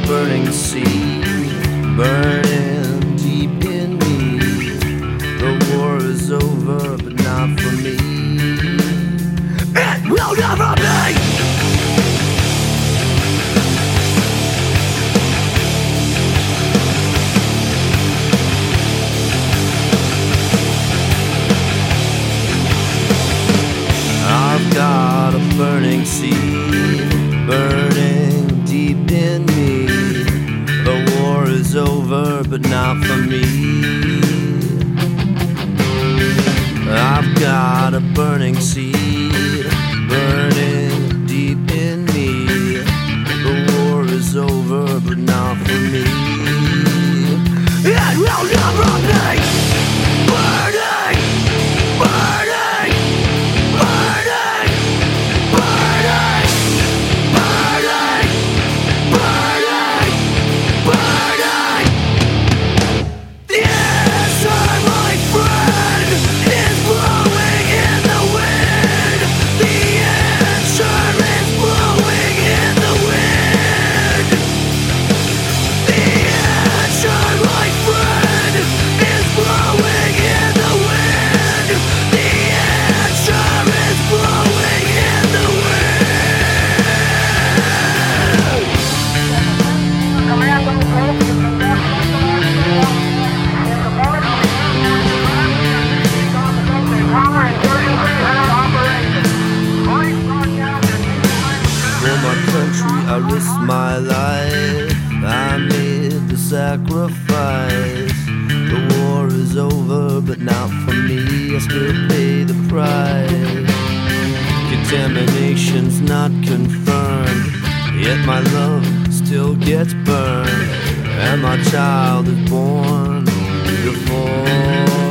burning sea, burning deep in me. The war is over, but not for me. It will never be! I've got a burning seed, burning deep in me. The war is over, but not for me. I've got a burning seed, burning deep in me. The war is over, but not for me. It will never be! Burning! Burning! Burning! Burning! Burning! Burning! Burning! The answer, my friend, is blowing in the wind. The answer is blowing in the wind. The answer, my friend, is blowing in the wind. The answer is blowing in the wind. For my country, I risked my life. I made the sacrifice. The war is over, but not for me. I still pay the price. Contamination's not confirmed, yet my love still gets burned, and my child is born before